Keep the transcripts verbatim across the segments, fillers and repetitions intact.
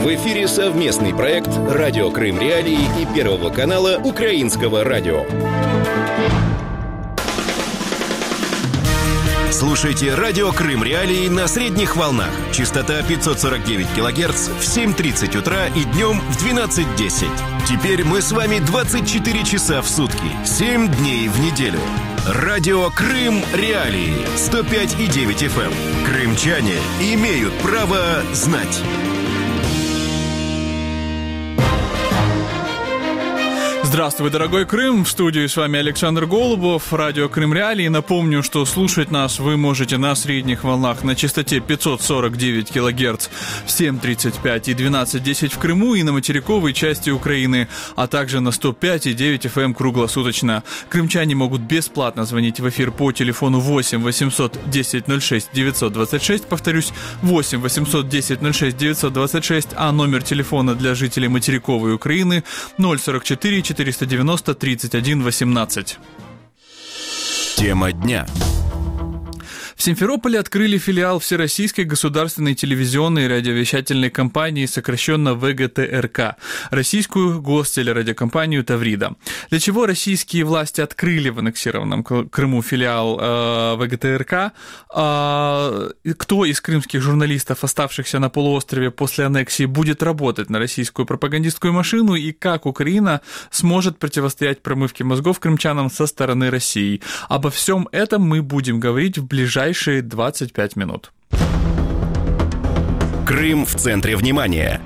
В эфире совместный проект «Радио Крым Реалии» и Первого канала Украинского радио. Слушайте «Радио Крым Реалии» на средних волнах. Частота пятьсот сорок девять килогерц в семь тридцать утра и днем в двенадцать десять. Теперь мы с вами двадцать четыре часа в сутки, семь дней в неделю. «Радио Крым Реалии» сто пять и девять эф эм. Крымчане имеют право знать. Здравствуй, дорогой Крым! В студии с вами Александр Голубов, радио Крым Реалии. Напомню, что слушать нас вы можете на средних волнах на частоте пятьсот сорок девять килогерц в семь тридцать пять и двенадцать десять в Крыму и на материковой части Украины, а также на сто пять и девять эф эм круглосуточно. Крымчане могут бесплатно звонить в эфир по телефону восемь восемьсот десять ноль шесть девятьсот двадцать шесть, повторюсь, восемь восемьсот десять ноль шесть девятьсот двадцать шесть, а номер телефона для жителей материковой Украины ноль сорок четыре четыреста девяносто тридцать один восемнадцать. Тема дня. В Симферополе открыли филиал Всероссийской государственной телевизионной и радиовещательной компании, сокращенно вэ гэ тэ эр ка, российскую гостелерадиокомпанию «Таврида». Для чего российские власти открыли в аннексированном Крыму филиал э, вэ гэ тэ эр ка? Э, кто из крымских журналистов, оставшихся на полуострове после аннексии, будет работать на российскую пропагандистскую машину, и как Украина сможет противостоять промывке мозгов крымчанам со стороны России? Обо всем этом мы будем говорить в ближайшие двадцать пять минут. Крым в центре внимания.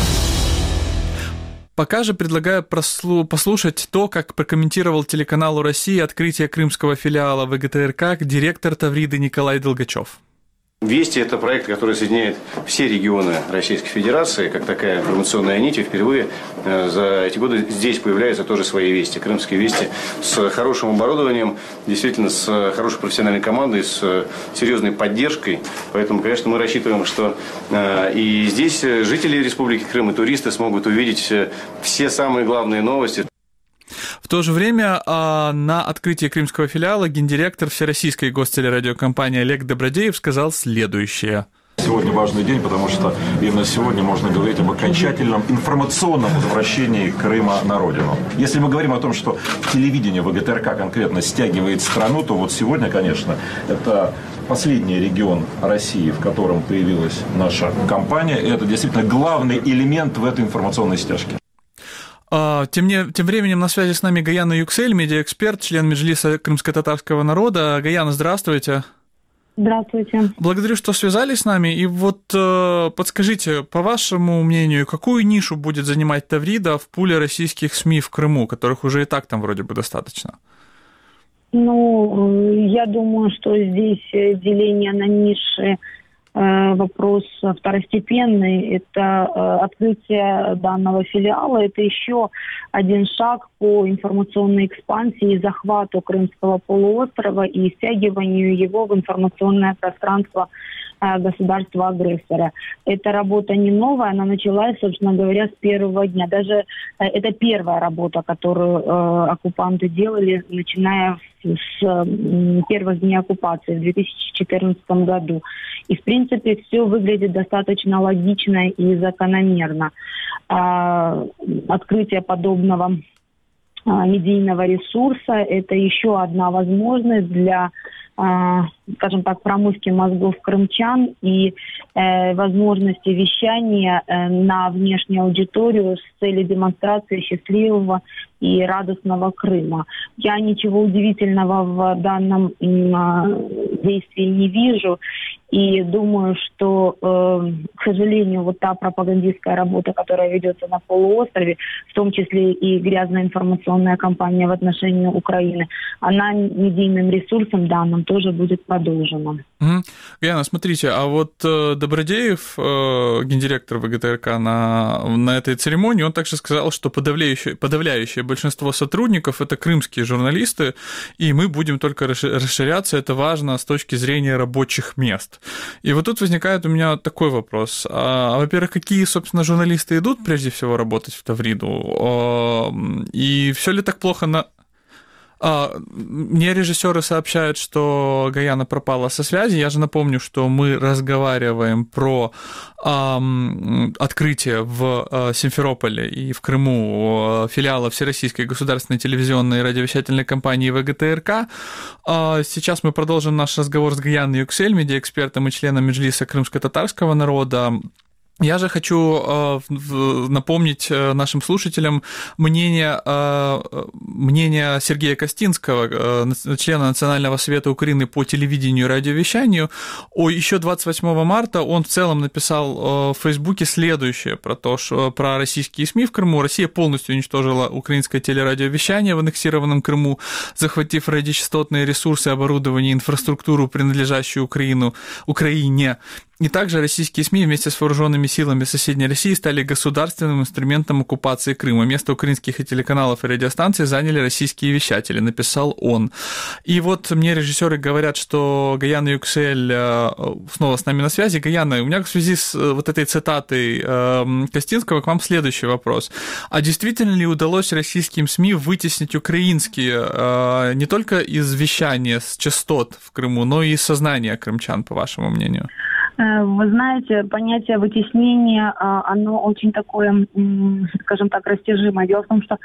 Пока же предлагаю прослу- послушать то, как прокомментировал телеканалу России открытие крымского филиала вэ гэ тэ эр ка директор Тавриды Николай Долгачев. «Вести» – это проект, который соединяет все регионы Российской Федерации, как такая информационная нить. И впервые за эти годы здесь появляются тоже свои «Вести». Крымские «Вести» с хорошим оборудованием, действительно с хорошей профессиональной командой, с серьезной поддержкой. Поэтому, конечно, мы рассчитываем, что и здесь жители Республики Крым и туристы смогут увидеть все самые главные новости. В то же время на открытии крымского филиала гендиректор Всероссийской гостелерадиокомпании Олег Добродеев сказал следующее. Сегодня важный день, потому что именно сегодня можно говорить об окончательном информационном возвращении Крыма на родину. Если мы говорим о том, что телевидение вэ гэ тэ эр ка конкретно стягивает страну, то вот сегодня, конечно, это последний регион России, в котором появилась наша компания. И это действительно главный элемент в этой информационной стяжке. Тем, не, тем временем на связи с нами Гаяна Юксель, медиаэксперт, член Меджлиса крымско-татарского народа. Гаяна, здравствуйте. Здравствуйте. Благодарю, что связались с нами. И вот э, подскажите, по вашему мнению, какую нишу будет занимать Таврида в пуле российских СМИ в Крыму, которых уже и так там вроде бы достаточно? Ну, я думаю, что здесь деление на ниши вопрос второстепенный. Это открытие данного филиала. Это еще один шаг по информационной экспансии и захвату Крымского полуострова и стягиванию его в информационное пространство государства-агрессора. Эта работа не новая, она началась, собственно говоря, с первого дня. Даже это первая работа, которую э, оккупанты делали, начиная с э, первых дней оккупации в две тысячи четырнадцатом году. И, в принципе, все выглядит достаточно логично и закономерно. Э, открытие подобного э, медийного ресурса – это еще одна возможность для, скажем так, промывки мозгов крымчан и э, возможности вещания э, на внешнюю аудиторию с целью демонстрации счастливого и радостного Крыма. Я ничего удивительного в данном э, действии не вижу. И думаю, что, э, к сожалению, вот та пропагандистская работа, которая ведется на полуострове, в том числе и грязная информационная кампания в отношении Украины, она медийным ресурсом данным тоже будет продолжена. Угу. Яна, смотрите, а вот э, Добродеев, э, гендиректор вэ гэ тэ эр ка, на, на этой церемонии, он также сказал, что подавляющее, подавляющее большинство сотрудников – это крымские журналисты, и мы будем только расширяться, это важно с точки зрения рабочих мест. И вот тут возникает у меня такой вопрос. А, во-первых, какие, собственно, журналисты идут прежде всего работать в Тавриду? И все ли так плохо на... Мне режиссеры сообщают, что Гаяна пропала со связи. Я же напомню, что мы разговариваем про открытие в Симферополе и в Крыму филиала Всероссийской государственной телевизионной и радиовещательной компании ВГТРК. Сейчас мы продолжим наш разговор с Гаяной Юксель, медиаэкспертом и членом Меджлиса крымско-татарского народа. Я же хочу э, напомнить нашим слушателям мнение, э, мнение Сергея Костинского, э, члена Национального совета Украины по телевидению и радиовещанию. О, еще двадцать восьмого марта он в целом написал э, в Фейсбуке следующее про то, что про российские СМИ в Крыму. Россия полностью уничтожила украинское телерадиовещание в аннексированном Крыму, захватив радиочастотные ресурсы, оборудование, инфраструктуру, принадлежащую Украину, Украине. И также российские СМИ вместе с вооруженными силами соседней России стали государственным инструментом оккупации Крыма. Место украинских телеканалов и радиостанций заняли российские вещатели, написал он. И вот мне режиссеры говорят, что Гаяна Юксель снова с нами на связи. Гаяна, у меня в связи с вот этой цитатой Костинского к вам следующий вопрос. А действительно ли удалось российским СМИ вытеснить украинские не только из вещания с частот в Крыму, но и из сознания крымчан, по вашему мнению? Вы знаете, понятие вытеснения, оно очень такое, скажем так, растяжимое. Дело в том, что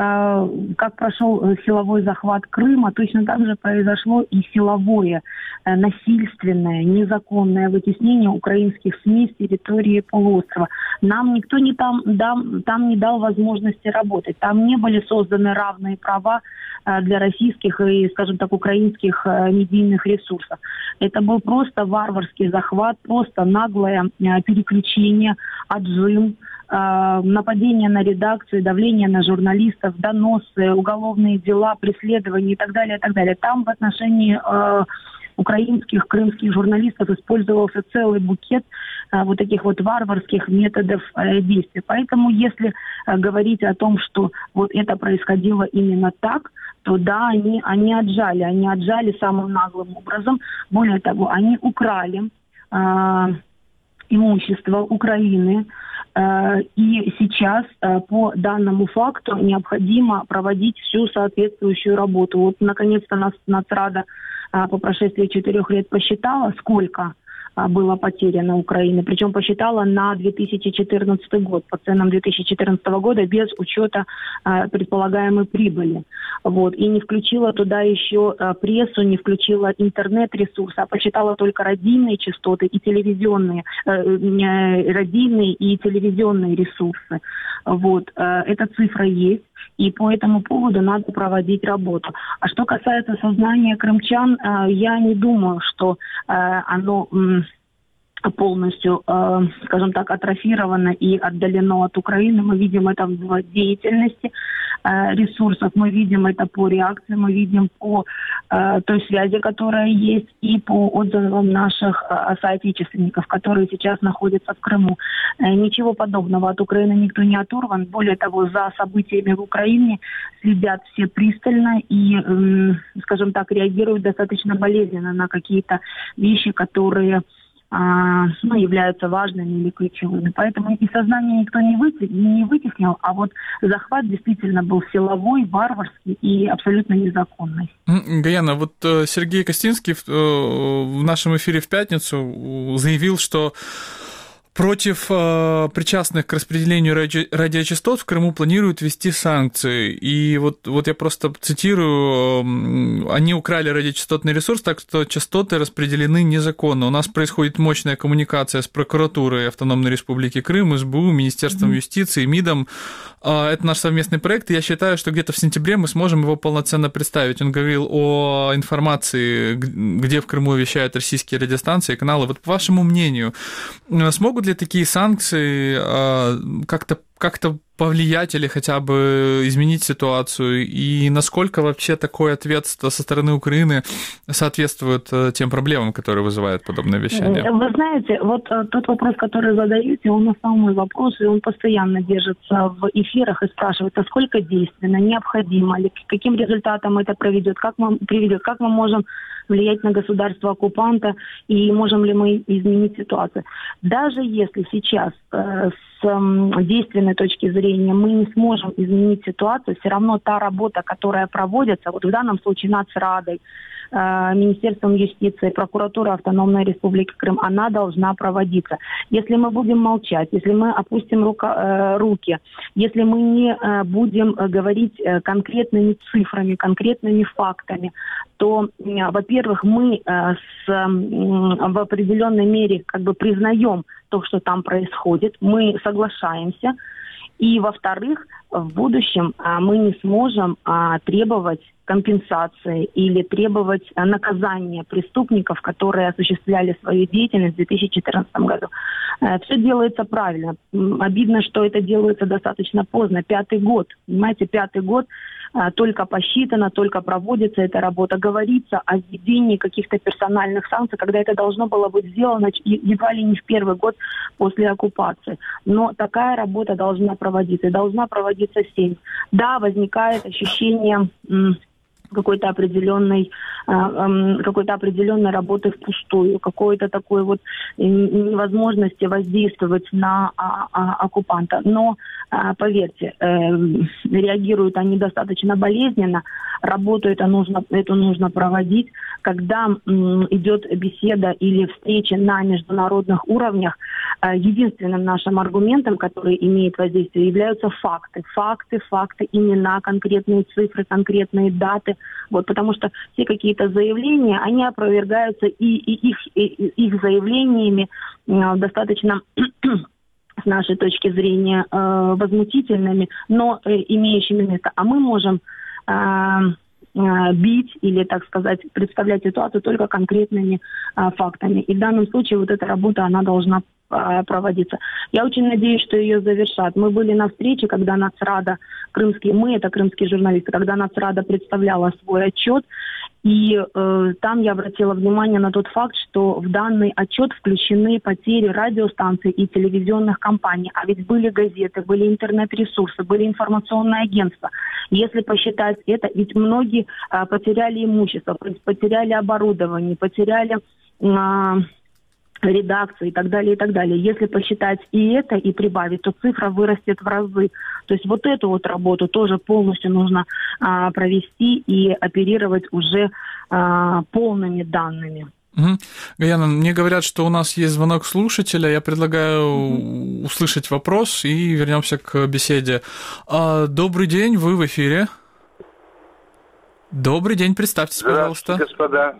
как прошел силовой захват Крыма, точно так же произошло и силовое, насильственное, незаконное вытеснение украинских СМИ с территории полуострова. Нам никто не там, там, там не дал возможности работать. Там не были созданы равные права для российских и, скажем так, украинских медийных ресурсов. Это был просто варварский захват, просто наглое переключение, отжим, нападение на редакцию, давление на журналистов, доносы, уголовные дела, преследования и так далее, и так далее. Там в отношении э, украинских, крымских журналистов использовался целый букет э, вот таких вот варварских методов э, действия. Поэтому если э, говорить о том, что вот это происходило именно так, то да, они, они отжали, они отжали самым наглым образом. Более того, они украли э, имущество Украины. И сейчас по данному факту необходимо проводить всю соответствующую работу. Вот, наконец-то, Нацрада по прошествии четырех лет посчитала, сколько было потеряно Украины. Причем посчитала на две тысячи четырнадцатый год, по ценам две тысячи четырнадцатого года, без учета э, предполагаемой прибыли. Вот. И не включила туда еще э, прессу, не включила интернет-ресурсы, а посчитала только радийные частоты и телевизионные, э, э, радийные и телевизионные ресурсы. Вот. Э, эта цифра есть. И по этому поводу надо проводить работу. А что касается сознания крымчан, я не думаю, что оно полностью, скажем так, атрофировано и отдалено от Украины. Мы видим это в деятельности ресурсов, мы видим это по реакции, мы видим по той связи, которая есть, и по отзывам наших соотечественников, которые сейчас находятся в Крыму. Ничего подобного от Украины никто не оторван. Более того, за событиями в Украине следят все пристально и, скажем так, реагируют достаточно болезненно на какие-то вещи, которые ну, являются важными или ключевыми. Поэтому и сознание никто не вытеснил, а вот захват действительно был силовой, варварский и абсолютно незаконный. Гаяна, вот Сергей Костинский в нашем эфире в пятницу заявил, что против э, причастных к распределению ради, радиочастот в Крыму планируют ввести санкции. И вот, вот я просто цитирую, э, они украли радиочастотный ресурс, так что частоты распределены незаконно. У нас происходит мощная коммуникация с прокуратурой Автономной Республики Крым, СБУ, Министерством mm-hmm. юстиции, МИДом. Э, это наш совместный проект, и я считаю, что где-то в сентябре мы сможем его полноценно представить. Он говорил о информации, где в Крыму вещают российские радиостанции, каналы. Вот по вашему мнению, смогут ли такие санкции как-то, как-то повлиять или хотя бы изменить ситуацию? И насколько вообще такой ответ со стороны Украины соответствует тем проблемам, которые вызывают подобное вещание? Вы знаете, вот тот вопрос, который задаете, он основной вопрос, и он постоянно держится в эфирах и спрашивает, а сколько действенно, необходимо ли, к каким результатам это приведет, как мы, приведет, как мы можем влиять на государство-оккупанта и можем ли мы изменить ситуацию. Даже если сейчас э, с э, действенной конституционной точки зрения мы не сможем изменить ситуацию, все равно та работа, которая проводится, вот в данном случае Нацрадой, Министерством юстиции, прокуратурой Автономной Республики Крым, она должна проводиться. Если мы будем молчать, если мы опустим рука, руки, если мы не будем говорить конкретными цифрами, конкретными фактами, то, во-первых, мы с, в определенной мере как бы признаем то, что там происходит, мы соглашаемся, и, во-вторых, в будущем мы не сможем требовать компенсации или требовать наказания преступников, которые осуществляли свою деятельность в две тысячи четырнадцатом году. Все делается правильно. Обидно, что это делается достаточно поздно. Пятый год. Понимаете, пятый год только посчитано, только проводится эта работа. Говорится о введении каких-то персональных санкций, когда это должно было быть сделано едва ли не в первый год после оккупации. Но такая работа должна проводиться. И должна проводиться семь. Да, возникает ощущение какой-то определенной, какой-то определенной работы впустую, какой-то такой вот невозможности воздействовать на оккупанта. Но, поверьте, реагируют они достаточно болезненно, работу это нужно, эту нужно проводить. Когда идет беседа или встреча на международных уровнях, единственным нашим аргументом, который имеет воздействие, являются факты. Факты, факты, имена, конкретные цифры, конкретные даты. Вот, потому что все какие-то заявления, они опровергаются и, и их, и, их заявлениями э, достаточно, с нашей точки зрения, э, возмутительными, но э, имеющими место. А мы можем э, э, бить или, так сказать, представлять ситуацию только конкретными э, фактами. И в данном случае вот эта работа, она должна проводиться. Я очень надеюсь, что ее завершат. Мы были на встрече, когда Нацрада, крымские, мы, это крымские журналисты, когда Нацрада представляла свой отчет, и э, там я обратила внимание на тот факт, что в данный отчет включены потери радиостанций и телевизионных компаний. А ведь были газеты, были интернет-ресурсы, были информационные агентства. Если посчитать это, ведь многие э, потеряли имущество, потеряли оборудование, потеряли Э, редакции и так далее, и так далее. Если посчитать и это, и прибавить, то цифра вырастет в разы. То есть вот эту вот работу тоже полностью нужно а, провести и оперировать уже а, полными данными. Угу. Гаяна, мне говорят, что у нас есть звонок слушателя. Я предлагаю угу. услышать вопрос и вернемся к беседе. Добрый день, вы в эфире. Добрый день, представьтесь, пожалуйста. Здравствуйте, господа.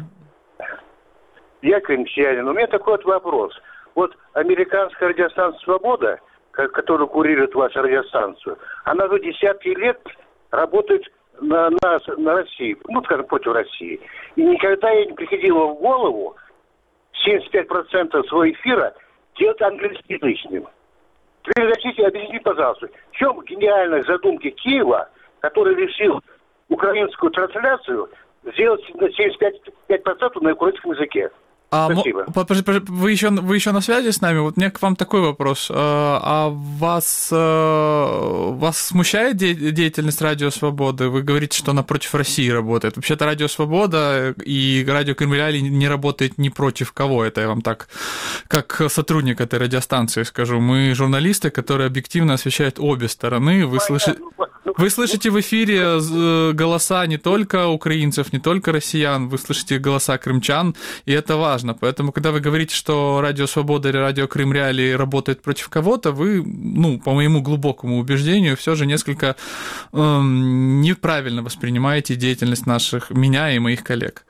Я крымчанин. У меня такой вот вопрос. Вот американская радиостанция «Свобода», которая курирует вашу радиостанцию, она уже десятки лет работает на, на, на России, ну, скажем, против России. И никогда ей не приходило в голову семьдесят пять процентов своего эфира делать англоязычным. Теперь разрешите, объясните, пожалуйста, в чем гениальная задумка Киева, который решил украинскую трансляцию сделать на семьдесят пять процентов на украинском языке? А вы еще, вы еще на связи с нами? Вот у меня к вам такой вопрос. А вас, вас смущает деятельность Радио Свободы? Вы говорите, что она против России работает. Вообще-то Радио Свобода и Радио Крым Реалии не работает ни против кого. Это я вам так, как сотрудник этой радиостанции скажу. Мы журналисты, которые объективно освещают обе стороны. Вы слышите... Вы слышите в эфире голоса не только украинцев, не только россиян, вы слышите голоса крымчан, и это важно. Поэтому, когда вы говорите, что Радио Свобода или Радио Крым Реалии работает против кого-то, вы, ну, по моему глубокому убеждению, все же несколько эм, неправильно воспринимаете деятельность наших, меня и моих коллег.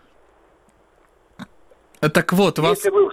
Так вот, вас... Вы...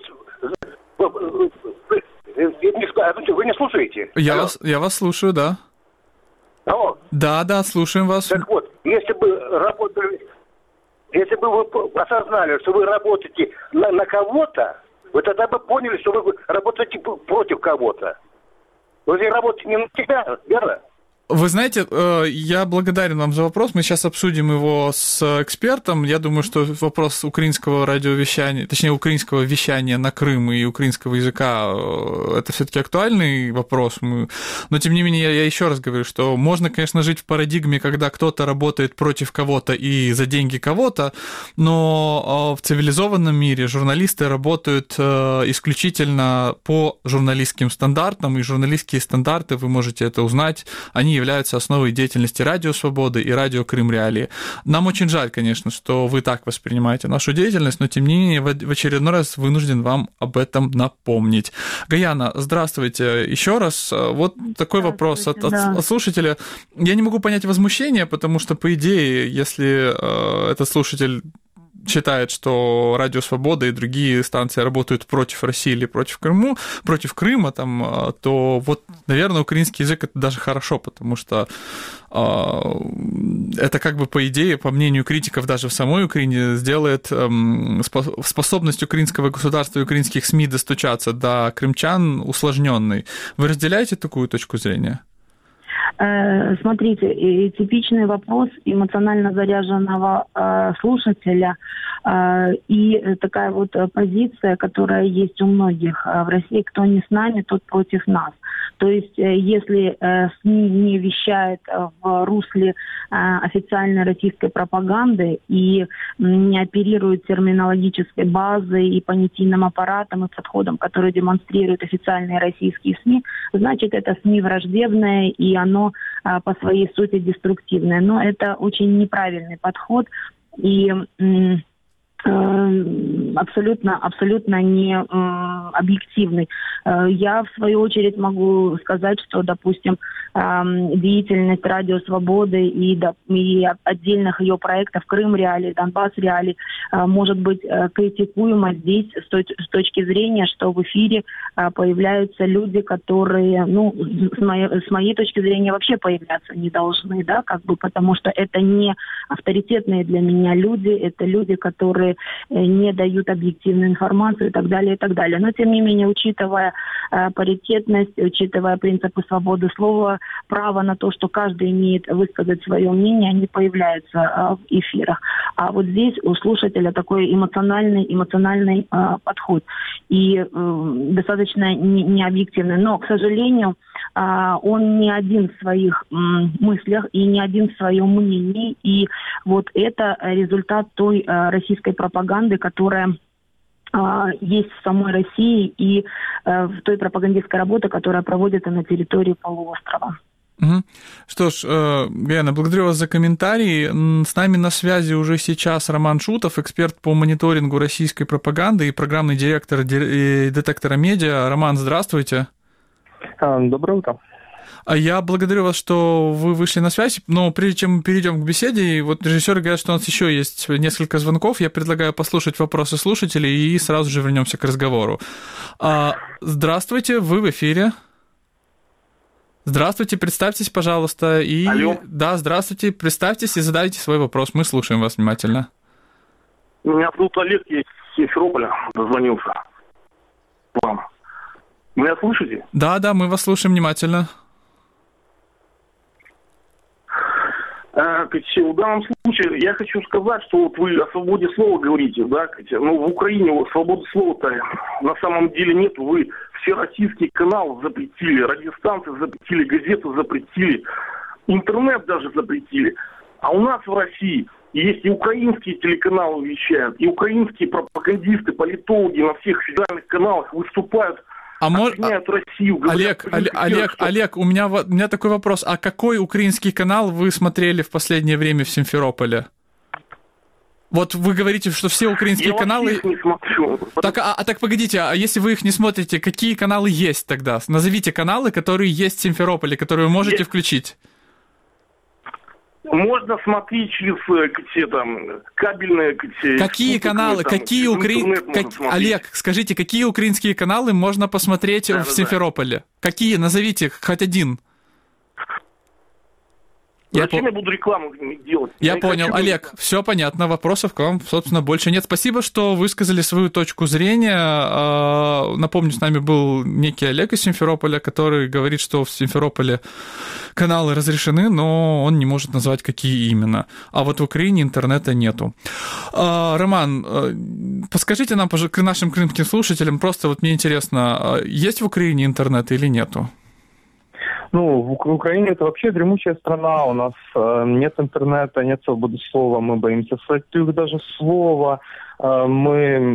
вы не слушаете? Я вас, я вас слушаю, да. Алло. Да, да, слушаем вас. Так вот, если бы работали, если бы вы осознали, что вы работаете на, на кого-то, вы тогда бы поняли, что вы работаете против кого-то. Вы же работаете не на себя, верно? Вы знаете, я благодарен вам за вопрос. Мы сейчас обсудим его с экспертом. Я думаю, что вопрос украинского радиовещания, точнее, украинского вещания на Крым и украинского языка – это все-таки актуальный вопрос. Но, тем не менее, я еще раз говорю, что можно, конечно, жить в парадигме, когда кто-то работает против кого-то и за деньги кого-то, но в цивилизованном мире журналисты работают исключительно по журналистским стандартам, и журналистские стандарты, вы можете это узнать, они являются основой деятельности Радио Свободы и Радио Крым Реалии. Нам очень жаль, конечно, что вы так воспринимаете нашу деятельность, но тем не менее в очередной раз вынужден вам об этом напомнить. Гаяна, здравствуйте еще раз. Вот такой вопрос от, от, да. от слушателя. Я не могу понять возмущение, потому что, по идее, если э, этот слушатель считает, что Радио Свобода и другие станции работают против России или против Крыму, против Крыма, там, то вот, наверное, украинский язык это даже хорошо, потому что э, это как бы по идее, по мнению критиков даже в самой Украине, сделает э, способность украинского государства и украинских СМИ достучаться до крымчан усложненной. Вы разделяете такую точку зрения? Смотрите, типичный вопрос эмоционально заряженного слушателя и такая вот позиция, которая есть у многих в России: кто не с нами, тот против нас. То есть, если СМИ не вещает в русле официальной российской пропаганды и не оперирует терминологической базой и понятийным аппаратом и подходом, который демонстрируют официальные российские СМИ, значит, это СМИ враждебное, и оно по своей сути деструктивное. Но это очень неправильный подход и абсолютно, абсолютно не объективный. Я, в свою очередь, могу сказать, что, допустим, деятельность Радио Свободы и, и отдельных ее проектов Крым Реалии, Донбасс Реалии может быть критикуема здесь с, точ с точки зрения, что в эфире появляются люди, которые, ну, с моей, с моей точки зрения, вообще появляться не должны, да, как бы, потому что это не авторитетные для меня люди, это люди, которые не дают объективную информацию и так далее, и так далее. Но, тем не менее, учитывая э, паритетность, учитывая принципы свободы слова, право на то, что каждый имеет высказать свое мнение, они появляются э, в эфирах. А вот здесь у слушателя такой эмоциональный, эмоциональный э, подход и э, достаточно не, необъективный. Но, к сожалению, э, он не один в своих э, мыслях и не один в своем мнении. И вот это результат той э, российской пропаганды, которая э, есть в самой России и э, в той пропагандистской работе, которая проводится на территории полуострова. Угу. Что ж, Гаяна, благодарю вас за комментарии. С нами на связи уже сейчас Роман Шутов, эксперт по мониторингу российской пропаганды и программный директор детектора медиа. Роман, здравствуйте. Доброе утро. Я благодарю вас, что вы вышли на связь, но прежде чем мы перейдем к беседе, вот режиссеры говорят, что у нас еще есть несколько звонков, я предлагаю послушать вопросы слушателей и сразу же вернемся к разговору. Здравствуйте, вы в эфире. Здравствуйте, представьтесь, пожалуйста. И... Алло. Да, здравствуйте, представьтесь и задайте свой вопрос, мы слушаем вас внимательно. Меня зовут Олег, я из Симферополя дозвонился вам. Меня слышите? Да, да, мы вас слушаем внимательно. В данном случае я хочу сказать, что вот вы о свободе слова говорите, да, ну в Украине свободы слова-то на самом деле нет. Вы все российские каналы запретили, радиостанции запретили, газеты запретили, интернет даже запретили. А у нас в России есть и украинские телеканалы вещают, и украинские пропагандисты, политологи на всех федеральных каналах выступают. А мож... Россию, говорят, Олег, Олег, Олег, что... Олег, у меня, у меня такой вопрос. А какой украинский канал вы смотрели в последнее время в Симферополе? Вот вы говорите, что все украинские Я каналы... Я не смотрю. Так, а, а так погодите, а если вы их не смотрите, какие каналы есть тогда? Назовите каналы, которые есть в Симферополе, которые вы можете есть. Включить. Можно смотреть через какие там кабельные... Какие каналы, там, какие украинские... Как... Олег, скажите, какие украинские каналы можно посмотреть да, в да, Симферополе? Да. Какие? Назовите хоть один. Я Зачем по... я буду рекламу делать? Я, я понял, хочу... Олег, все понятно, вопросов к вам, собственно, больше нет. Спасибо, что высказали свою точку зрения. Напомню, с нами был некий Олег из Симферополя, который говорит, что в Симферополе каналы разрешены, но он не может назвать, какие именно. А вот в Украине интернета нету. Роман, подскажите нам, к нашим крымским слушателям, просто вот мне интересно, есть в Украине интернет или нету? Ну, в Украине это вообще дремучая страна, у нас э, нет интернета, нет свободы слова, мы боимся своих даже слова, э, мы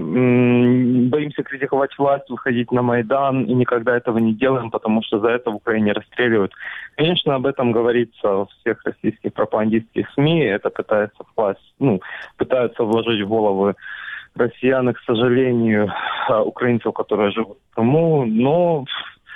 э, боимся критиковать власть, выходить на Майдан, и никогда этого не делаем, потому что за это в Украине расстреливают. Конечно, об этом говорится во всех российских пропагандистских СМИ, это пытается власть, ну, пытаются вложить в головы россиян, и, к сожалению, украинцев, которые живут в Крыму, но...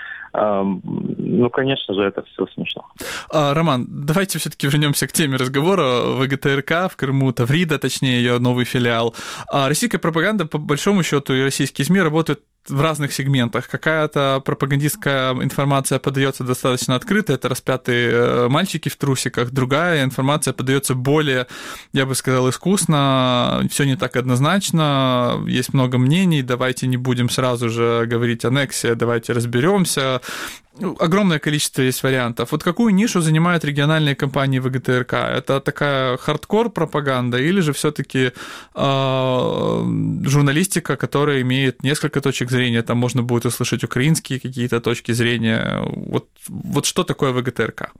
Ну, конечно же, это все смешно. А, Роман, давайте все-таки вернемся к теме разговора. ВГТРК в Крыму, Таврида, точнее, ее новый филиал. А российская пропаганда, по большому счету, и российские СМИ работают в разных сегментах. Какая-то пропагандистская информация подается достаточно открыто, это распятые мальчики в трусиках. Другая информация подается более, я бы сказал, искусно, все не так однозначно, есть много мнений, давайте не будем сразу же говорить аннексия, давайте разберемся. Огромное количество есть вариантов. Вот какую нишу занимают региональные компании ВГТРК? Это такая хардкор-пропаганда или же все-таки э, журналистика, которая имеет несколько точек зрения, там можно будет услышать украинские какие-то точки зрения. Вот, вот что такое ВГТРК?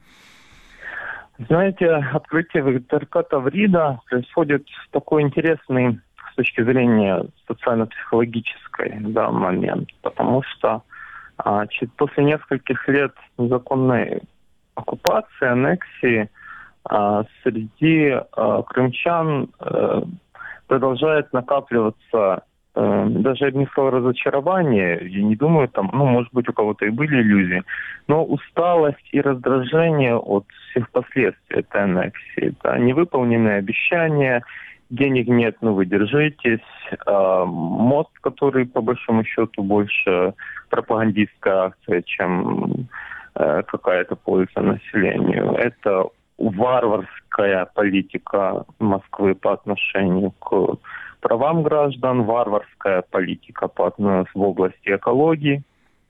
Знаете, открытие ВГТРК Таврида происходит такой интересный с точки зрения социально-психологической, да, момент, потому что А, после нескольких лет незаконной оккупации, аннексии, а, среди а, крымчан а, продолжает накапливаться а, даже не слово разочарование, я не думаю, там, ну, может быть, у кого-то и были иллюзии, но усталость и раздражение от всех последствий этой аннексии. Да, невыполненные обещания, денег нет, ну вы держитесь. А, мост, который, по большому счету, больше пропагандистская акция, чем э, какая-то польза населению. Это варварская политика Москвы по отношению к правам граждан, варварская политика по отношению в области экологии.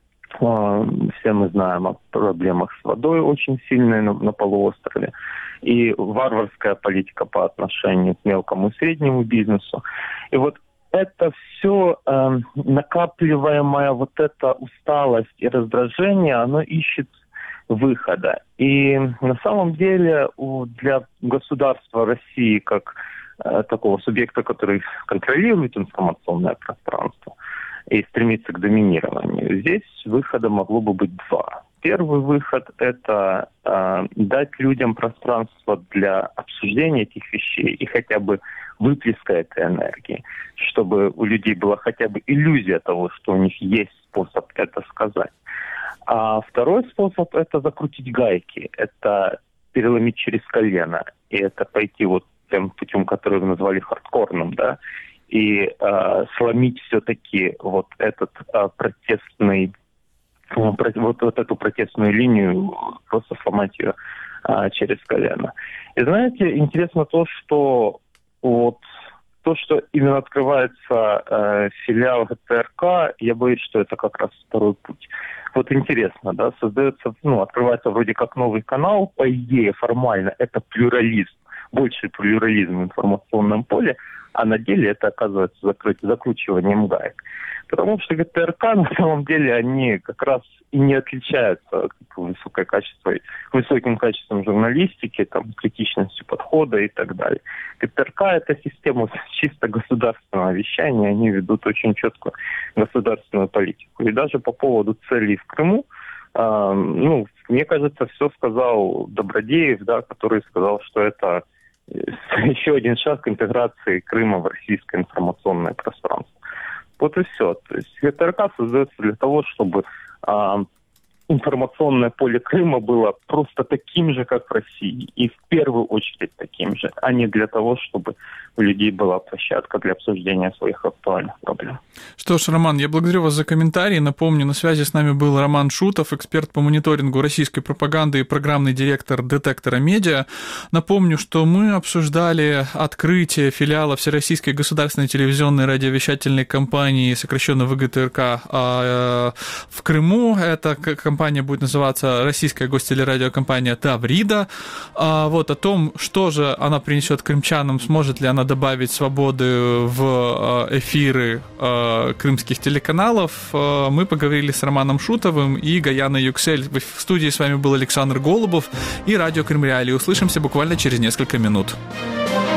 А, все мы знаем о проблемах с водой очень сильной на, на полуострове. И варварская политика по отношению к мелкому и среднему бизнесу. И вот это все э, накапливаемая вот эта усталость и раздражение, оно ищет выхода. И на самом деле для государства России как э, такого субъекта, который контролирует информационное пространство и стремится к доминированию, здесь выхода могло бы быть два. Первый выход – это э, дать людям пространство для обсуждения этих вещей и хотя бы выплеска этой энергии, чтобы у людей была хотя бы иллюзия того, что у них есть способ это сказать. А второй способ – это закрутить гайки, это переломить через колено, и это пойти вот тем путем, который вы назвали хардкорным, да, и э, сломить все-таки вот этот э, протестный Вот, вот эту протестную линию, просто сломать ее а, через колено. И знаете, интересно то, что вот то, что именно открывается э, филиал ГТРК, я боюсь, что это как раз второй путь. Вот интересно, да, создается, ну, открывается вроде как новый канал, по идее, формально, это плюрализм, больший плюрализм в информационном поле, а на деле это оказывается закрыть, закручиванием гаек. Потому что ГТРК на самом деле они как раз и не отличаются высокой качеством, высоким качеством журналистики, там, критичностью подхода и так далее. ГТРК – это система чисто государственного вещания, они ведут очень четкую государственную политику. И даже по поводу целей в Крыму, э, ну, мне кажется, все сказал Добродеев, да, который сказал, что это еще один шаг к интеграции Крыма в российское информационное пространство. Вот и все. То есть ГТРК создается для того, чтобы а, информационное поле Крыма было просто таким же, как в России. И в первую очередь таким же, а не для того, чтобы у людей была площадка для обсуждения своих актуальных проблем. Что ж, Роман, я благодарю вас за комментарий. Напомню, на связи с нами был Роман Шутов, эксперт по мониторингу российской пропаганды и программный директор «Детектора Медиа». Напомню, что мы обсуждали открытие филиала Всероссийской государственной телевизионной радиовещательной компании, сокращенно вэ гэ тэ эр ка, в Крыму. Эта компания будет называться Российская гостелерадиокомпания «Таврида». Вот о том, что же она принесет крымчанам, сможет ли она добавить свободы в эфиры крымских телеканалов, мы поговорили с Романом Шутовым и Гаяной Юксель. В студии с вами был Александр Голубов и радио Крым Реалии. Услышимся буквально через несколько минут.